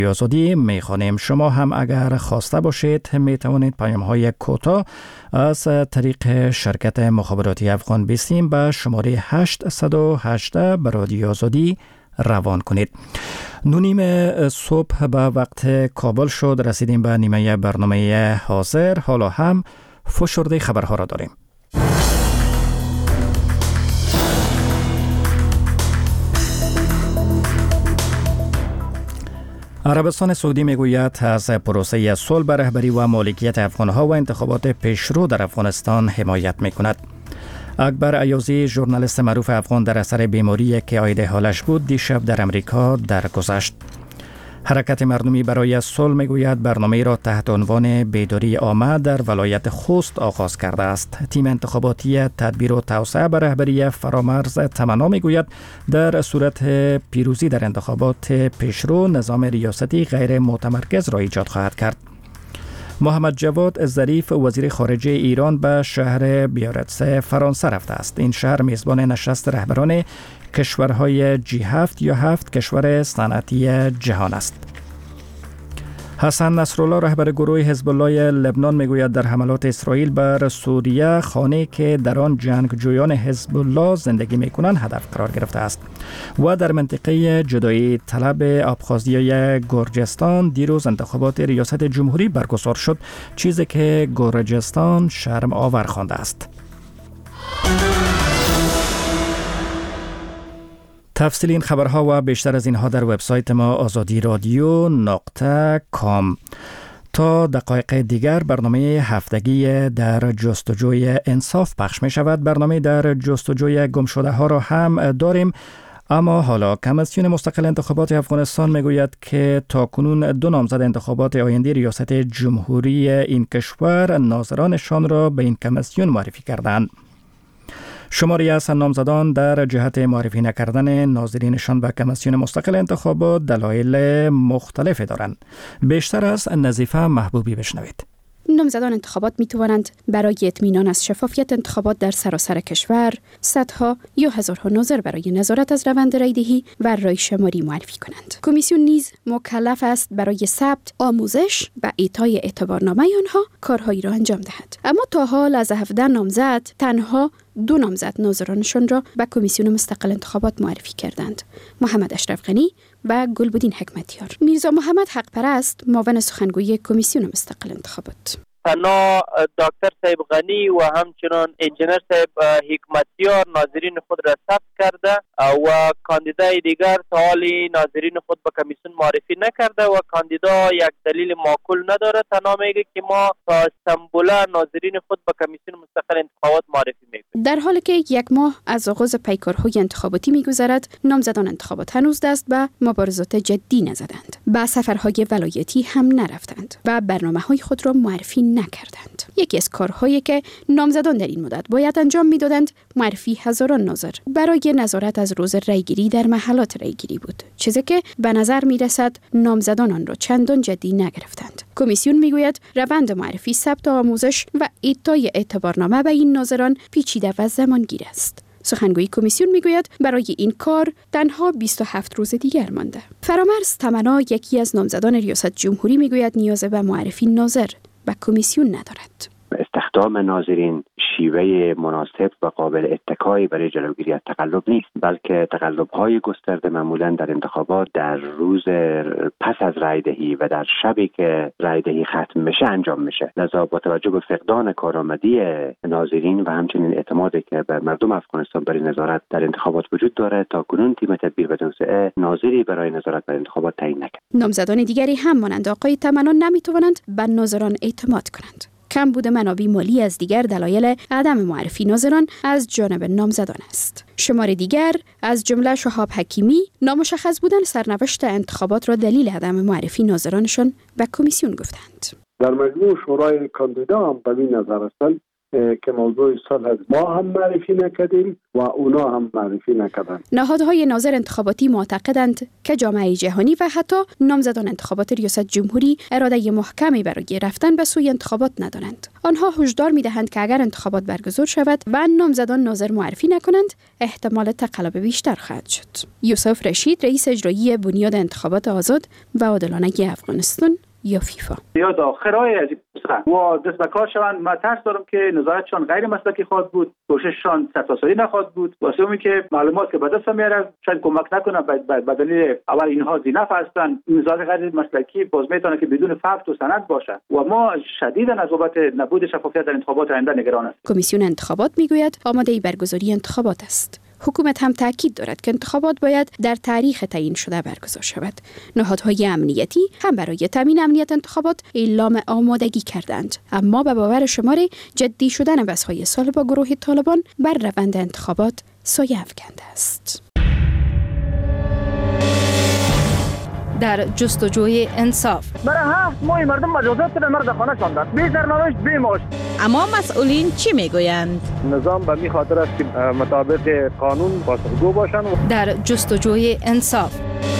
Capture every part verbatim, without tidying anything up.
آزادی میخوانیم. شما هم اگر خواسته باشید میتوانید پیام های کوتاه از طریق شرکت مخابراتی افغان بیستیم به شماره هشت یک هشت به رادیو آزادی روان کنید. نونیم صبح به وقت کابل شد. رسیدیم به نیمه برنامه حاضر. حالا هم فشرده خبرها را داریم. عربستان سعودی میگوید از پروسه صلح به رهبری و مالکیت افغانها و انتخابات پیشرو در افغانستان حمایت میکند. اکبر ایازی، ژورنالیست معروف افغان در اثر بیماری که عاید حالش بود، دیشب در امریکا درگذشت. حرکت مردمی برای صلح میگوید برنامه را تحت عنوان بیداری عامه در ولایت خوست آغاز کرده است. تیم انتخاباتی تدبیر و توسعه به رهبری فرامرز تمنا میگوید در صورت پیروزی در انتخابات پیشرو نظام ریاستی غیر متمرکز را ایجاد خواهد کرد. محمد جواد ظریف، وزیر خارجه ایران، به شهر بیارتس فرانسه رفته است. این شهر میزبان نشست رهبران کشورهای جی هفت یا هفت کشور صنعتی جهان است. حسن نصرالله، رهبر گروه حزب الله لبنان، میگوید در حملات اسرائیل بر سوریه خانه که در آن جنگجویان حزب الله زندگی میکنند هدف قرار گرفته است. و در منطقه جدایی طلب ابخازیه گرجستان دیروز انتخابات ریاست جمهوری برگزار شد، چیزی که گرجستان شرم آور خوانده است. تفصیل این خبرها و بیشتر از اینها در وبسایت ما آزادی رادیو نقطه کام. تا دقایق دیگر برنامه هفتگی در جستجوی انصاف پخش می شود. برنامه در جستجوی گمشده ها را هم داریم. اما حالا کمیسیون مستقل انتخابات افغانستان میگوید که تاکنون دو نامزد انتخابات آینده ریاست جمهوری این کشور ناظرانشان را به این کمیسیون معرفی کردند. شماری از نامزدان در جهت معرفی نکردن ناظرینشان به کمیسیون مستقل انتخابات دلایل مختلفی دارند. بیشتر از نظیفه محبوبی بشنوید. نامزدان انتخابات می توانند برای اطمینان از شفافیت انتخابات در سراسر کشور صدها یا هزارها ناظر برای نظارت از روند رایدهی و رای شماری معرفی کنند. کمیسیون نیز مکلف است برای ثبت، آموزش و اعطای اعتبارنامه آنها کارهایی را انجام دهد. اما تا حال از هفده نامزد تنها دو نامزد ناظرانشان را به کمیسیون مستقل انتخابات معرفی کردند: محمد اشرف غنی و گلبدین حکمتیار. میرزا محمد حق پرست، معاون سخنگوی کمیسیون مستقل انتخابات: تنها دکتر صاحب غنی و همچنان انجینر صاحب حکمتیار ناظرین خود را ثبت کرده و کاندیدای دیگر تا حالی ناظرین خود به کمیسیون معرفی نکرده و کاندیدا یک دلیل معقول نداره، تنها میگه که ما تا استانبول ناظرین خود به کمیسیون مستقل انتخابات معرفی میکنیم. در حالی که یک ماه از آغاز پیکارهای انتخاباتی میگذرد، نامزدان انتخابات هنوز دست به مبارزات جدی نزدند، به سفرهای ولایتی هم نرفتند و برنامه‌های خود را معرفی نکردند. یکی از کارهایی که نامزدان در این مدت باید انجام میدادند معرفی هزاران ناظر برای نظارت از روز رایگیری در محلات رایگیری بود، چیزی که به نظر میرسد نامزدان آن را چندان جدی نگرفتند. کمیسیون میگوید روند معرفی، ثبت آموزش و اعطای اعتبارنامه به این ناظران پیچیده و زمانگیر است. سخنگوی کمیسیون میگوید برای این کار تنها بیست و هفت روز دیگر مانده. فرامرز تمنا، یکی از نامزدان ریاست جمهوری، میگوید نیاز به معرفی ناظر و کمیسیون ندارد. استخدام ناظرین شیوه مناسب و قابل اتکایی برای جلوگیری از تقلب نیست، بلکه تقلب‌های گسترده معمولاً در انتخابات در روز پس از رایدهی و در شبی که رایدهی ختم میشه انجام میشه. لذا با توجه به فقدان کارآمدی ناظرین و همچنین اعتمادی که به مردم افغانستان برای نظارت در انتخابات وجود داره، تا کنون تیم تدبیر و توسعه ناظری برای نظارت بر انتخابات تعیین نکرد. نامزدان دیگری هم مانند آقای تمنا نمیتوانند به ناظران اعتماد کنند. کم بوده منابع مالی از دیگر دلایل عدم معرفی ناظران از جانب نامزدان است. شمار دیگر از جمله شهاب حکیمی، نامشخص بودن سرنوشت انتخابات را دلیل عدم معرفی ناظرانشان و کمیسیون گفتند. در مجموع شورای کاندیدا هم به این نظر هستند که موضوع سال هست ما هم معرفی نکردیم و اونا هم معرفی نکردند. نهادهای ناظر انتخاباتی معتقدند که جامعه جهانی و حتی نامزدان انتخابات ریاست جمهوری اراده محکمی برای رفتن به سوی انتخابات ندارند. آنها هشدار می‌دهند که اگر انتخابات برگزار شود و نامزدان ناظر معرفی نکنند، احتمال تقلب بیشتر خواهد شد. یوسف رشید، رئیس اجرایی بنیاد انتخابات آزاد و عادلانه افغانستان یا فیفا، یا داخرای از و دست به کار شوند. من ترس دارم که نظارتشان غیر مسلکی خواهد بود، کوشششان سرتاسری نخواهد بود، واسه اون که معلومات که به دست میاره شاید کمک نکنه به دلیل اول اینها زینف هستن. نظارت غیر مسلکی باز میتونه که بدون فکت و سند باشه و ما شدیداً از بابت نبود شفافیت در انتخابات آینده نگران هستیم. کمیسیون انتخابات میگوید آماده برگزاری انتخابات است. حکومت هم تاکید دارد که انتخابات باید در تاریخ تعیین شده برگزار شود. نهادهای امنیتی هم برای تامین امنیت انتخابات اعلام آمادگی کردند، اما به باور شمار جدی شدن بحث‌های سال با گروه طالبان بر روند انتخابات سایه افکنده است. در جستجوی انصاف برای هفت ماه مردم مجازات در مرد خانه شاندند، بی سرنوشت بی معاش. اما مسئولین چی میگویند؟ نظام به می خاطر است که مطابق قانون پاسخگو باشند. در جستجوی انصاف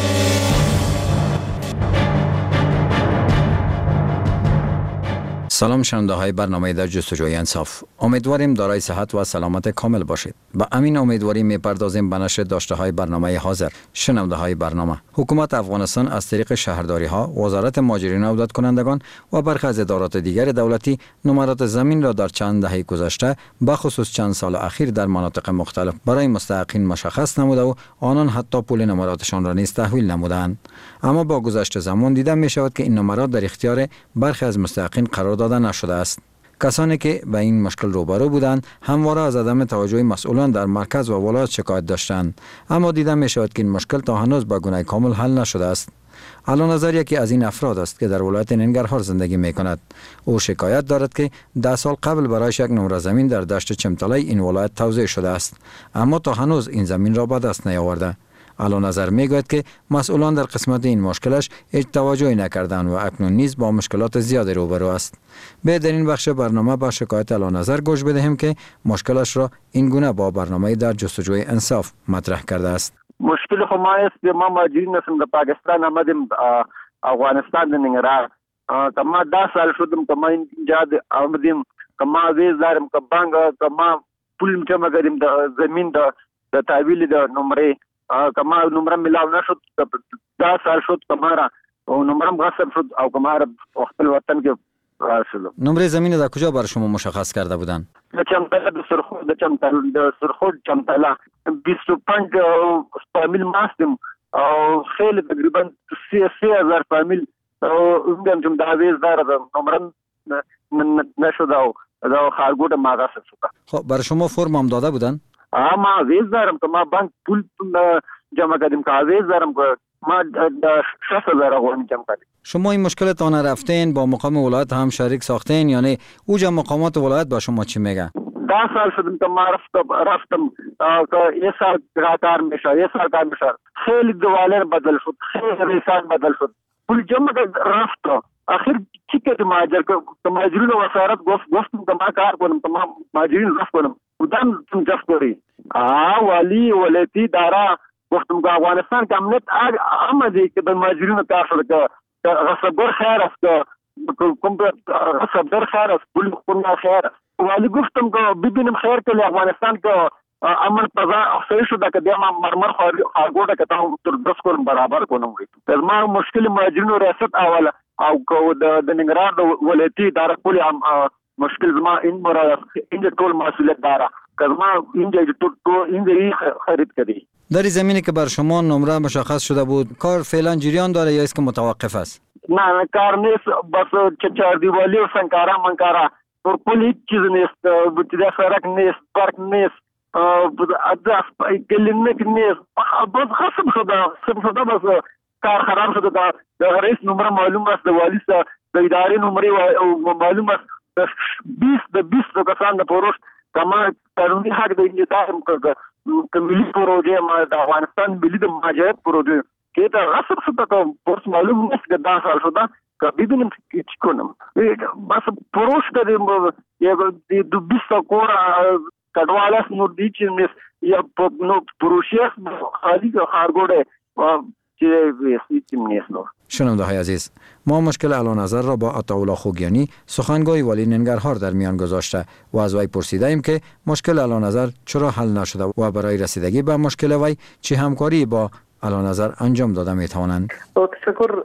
سلام شنونده های برنامه در جستجوی انصاف. امیدواریم دارای صحت و سلامت کامل باشید. با امین امیدواری میپردازیم به نشر داشته های برنامه حاضر. شنونده های برنامه، حکومت افغانستان از طریق شهرداری ها، وزارت مهاجرین و عودت کنندگان و برخی از ادارات دیگر دولتی نمرات زمین را در چند دهه گذشته به خصوص چند سال اخیر در مناطق مختلف برای مستحقین مشخص نموده و آنان حتی پول نمراتشان را نیز تحویل نمودند. اما با گذشت زمان دیده می شود که این نمرات در اختیار برخی از مستحقین قرار داده نشده است. کسانی که به این مشکل روبرو بودند همواره از عدم توجه مسئولان در مرکز و ولایت شکایت داشتند، اما دیده می شود که این مشکل تا هنوز به گونه کامل حل نشده است. علی نظر یکی از این افراد است که در ولایت ننگرهار زندگی می کند. او شکایت دارد که ده سال قبل برایش یک نمره زمین در دشت چمتلای این ولایت توزیع شده است، اما تا هنوز این زمین را به دست نیاورده. علی نظر میگوید که مسئولان در قسمت این مشکلش هیچ توجهی نکردند و اکنون نیز با مشکلات زیادی روبرو است. به در این بخش برنامه با شکایت علی نظر گوش بدهیم که مشکلش را این گونه با برنامه در جستجوی انصاف مطرح کرده است. مشکل خو ما است که ما مهاجرین هستیم، در پاکستان آمدیم، افغانستان د ننګرهار که ما ده سال شدم که ما اینجا آمدیم، که ما ویز دارم، که بانک، که ما پول جمع کردیم د زمین د تحویل د نمره، که ما نمره ملاو نشد، ده سال شد که ما را نمرم غصب شد او که ما را خپل وطن کې راشدم. نمره زمین در کجا بر شما مشخص کرده بودند؟ د چمتلا د سرخود د چمتلا د سرخود چمتلا بیست و پنج فامیل ماستم او خیلی تقریبا سی هزار فامیل اونجا چم داویز داره نمرم نشد او دا خارگوٹ ما غصب شد. خب برای شما فرم هم داده بودن؟ ما ویز دارم که ما بانک پول جمع کردیم، که ویز دارم که ما شصت هزار افغانی جمع کردیم. شما این مشکلتان رفتین با مقام ولایت هم شریک ساختین، یعنی اوجا مقامات ولایت با شما چی میگه؟ ده سال شدیم که ما رفتم رفتم که یه سال کار میشه یه سال کار میشه، خیلی دوالر بدل شد، خیلی ریسان بدل شد، پول جمع رفت. آخر چی که مهاجر که مهاجرین وزارت گفت گفتم که ما کار کنم، که ما مهاجرین رفت کنم، بودم تم جفت کری والی ولایتی دارا گفتم که افغانستان که امنیت آمدی که به مهاجرین کار شد، که غصبگر خیر است، که غصبگر خیر است، پول خورنا خیر است. والی گفتم که ببینم خیر که افغانستان که امن فضا صحیح شده که دیگه مرمر خارگوټه که تا تر دس کنم برابر کنم. از ما مشکل مهاجرین ریاست اول او که د ننګرهار د ولایتي اداره پولی مشکل زما این مراد اینجا ټول مسئولیت داره که زما اینجا اینجا خرید کردی. در زمینی که بر شما نمره مشخص شده بود کار فعلا جریان داره یا است که متوقف است؟ نه کار نیست، بس چهار دیوالی و سنکارا منکارا اور پول هیچ چیز نیست، بچه سرک نیست، پارک نیست، کلینیک نیست، بس خصم شده خصم شده بس کار خراب شده. د رئیس نمره معلوم است، د والی د ادارې نمره معلوم است، بیست د بیست کسان د پروژ کما قانوني حق د انتظام که ملي پروژه ما د افغانستان ملي د مهاجرت پروژه که تا غصب شده که پروژ معلوم نیست که ده سال شده که ببینیم چی کنم. بس پروژ که یک دو بیست کور کډوال است نو دی چې مس یا نو پروشی است خالی خارگوده چې هیڅ نیست. شنونده های عزیز، ما مشکل اعلی نظر را با عطاالله خوگیانی سخنگوی والی ننگرهار در میان گذاشته و از وی پرسیده ایم که مشکل اعلی نظر چرا حل نشده و برای رسیدگی به مشکل وی چه همکاری با اعلی نظر انجام داده می توانند. تشکر